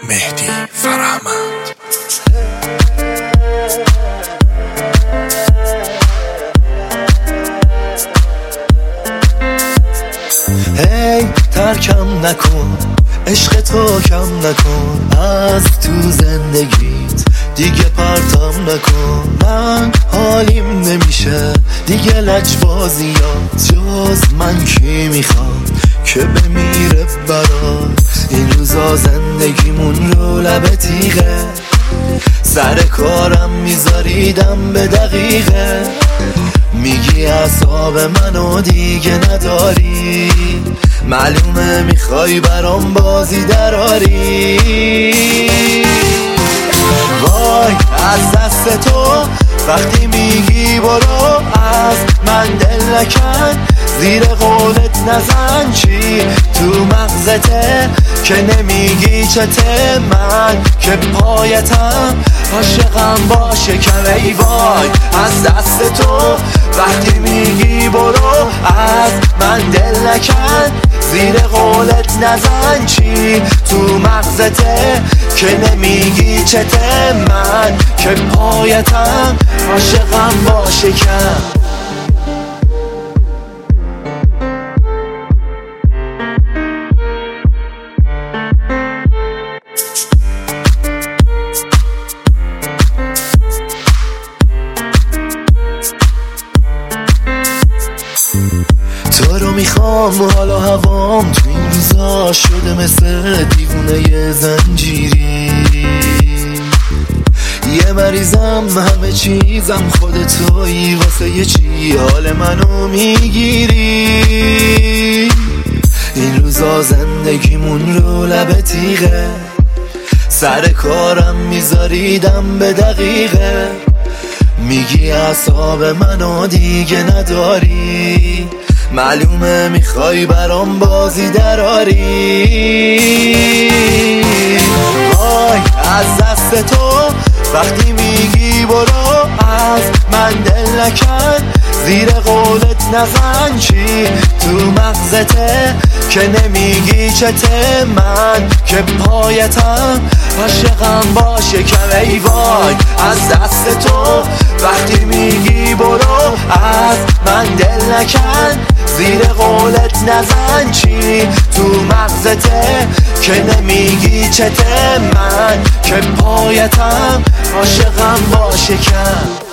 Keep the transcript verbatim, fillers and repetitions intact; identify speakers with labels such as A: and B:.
A: مهدی فرهمند.
B: هی ترکم نکن، عشق تو کم نکن، از تو زندگیت دیگه پرتم نکن. من حالیم نمیشه دیگه لجبازیات، جز من کی میخواد که بمیره برات. این روزا زندگیمون رو لب تیغه، سر کارم میذاریدم به دقیقه. میگی اعصاب منو دیگه نداری، معلومه میخوای برام بازی دراری. وای از دست تو وقتی میگی برو، از من دل نکن، زیر قولت نزن. چی تو مغزته که نمیگی چته؟ من که پایتم عاشقم با شکم. ای وای از دست تو وقتی میگی برو، از من دل نکن، زیر قولت نزن. چی تو مغزته که نمیگی چته؟ من که پایتم عاشقم با شکم. تو رو میخوام، حالا هوام تو این روزا شده مثل دیوونه زنجیری. یه مریضم همه چیزم خود تویی، واسه یه چی حال منو میگیری. این روزا زندگیمون رو لب تیغه، سر کارم میذاریدم به دقیقه. میگی اعصاب منو دیگه نداری، معلومه میخوای برام بازی دراری. وای از دست تو وقتی میگی برو، از من دل نکن، زیر قولت نزن. چی تو مغزته که نمیگی چته؟ من که پایتم عاشقم با شکم. ای وای از دست تو وقتی میگی برو، از من دل نکن، زیر قولت نزن. چی تو مغزته که نمیگی چته؟ من که پایتم عاشقم با شکم.